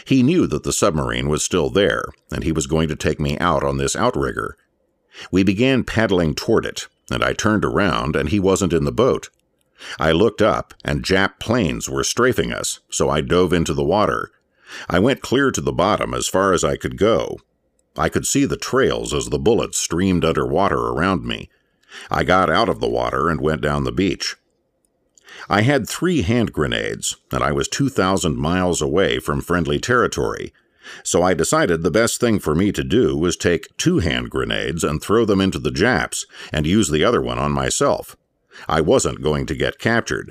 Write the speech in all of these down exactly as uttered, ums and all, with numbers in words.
He knew that the submarine was still there, and he was going to take me out on this outrigger. We began paddling toward it, and I turned around, and he wasn't in the boat. I looked up, and Jap planes were strafing us, so I dove into the water. I went clear to the bottom as far as I could go. I could see the trails as the bullets streamed underwater around me. I got out of the water and went down the beach. I had three hand grenades, and I was two thousand miles away from friendly territory, so I decided the best thing for me to do was take two hand grenades and throw them into the Japs and use the other one on myself. I wasn't going to get captured.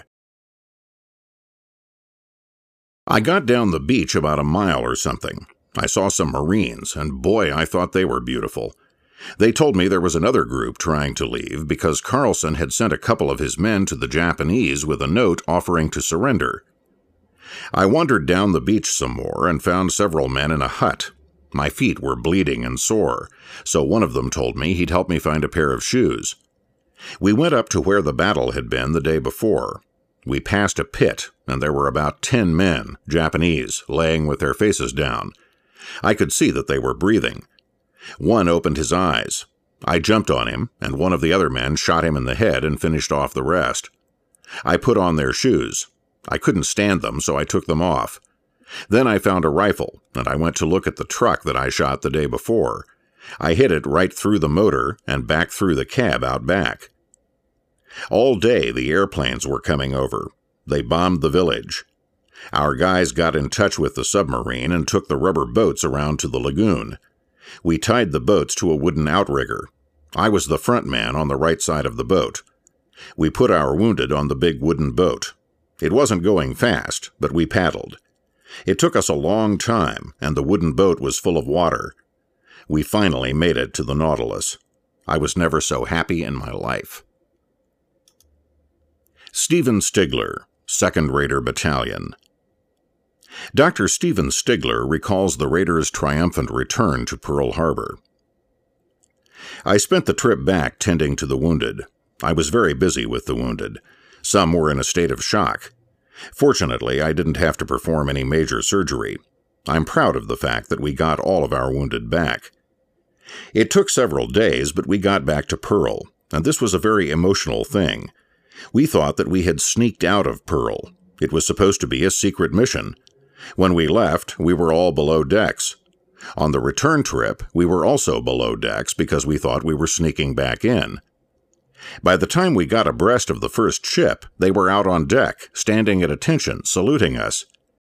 I got down the beach about a mile or something. I saw some Marines, and boy, I thought they were beautiful. They told me there was another group trying to leave because Carlson had sent a couple of his men to the Japanese with a note offering to surrender. I wandered down the beach some more and found several men in a hut. My feet were bleeding and sore, so one of them told me he'd help me find a pair of shoes. We went up to where the battle had been the day before. We passed a pit, and there were about ten men, Japanese, laying with their faces down. I could see that they were breathing. One opened his eyes. I jumped on him, and one of the other men shot him in the head and finished off the rest. I put on their shoes. I couldn't stand them, so I took them off. Then I found a rifle, and I went to look at the truck that I shot the day before. I hit it right through the motor and back through the cab out back. All day the airplanes were coming over. They bombed the village. Our guys got in touch with the submarine and took the rubber boats around to the lagoon. We tied the boats to a wooden outrigger. I was the front man on the right side of the boat. We put our wounded on the big wooden boat. It wasn't going fast, but we paddled. It took us a long time, and the wooden boat was full of water. We finally made it to the Nautilus. I was never so happy in my life. Stephen Stigler, second Raider Battalion. Doctor Stephen Stigler recalls the Raiders' triumphant return to Pearl Harbor. I spent the trip back tending to the wounded. I was very busy with the wounded. Some were in a state of shock. Fortunately, I didn't have to perform any major surgery. I'm proud of the fact that we got all of our wounded back. It took several days, but we got back to Pearl, and this was a very emotional thing. We thought that we had sneaked out of Pearl. It was supposed to be a secret mission. When we left, we were all below decks. On the return trip, we were also below decks because we thought we were sneaking back in. By the time we got abreast of the first ship, they were out on deck, standing at attention, saluting us.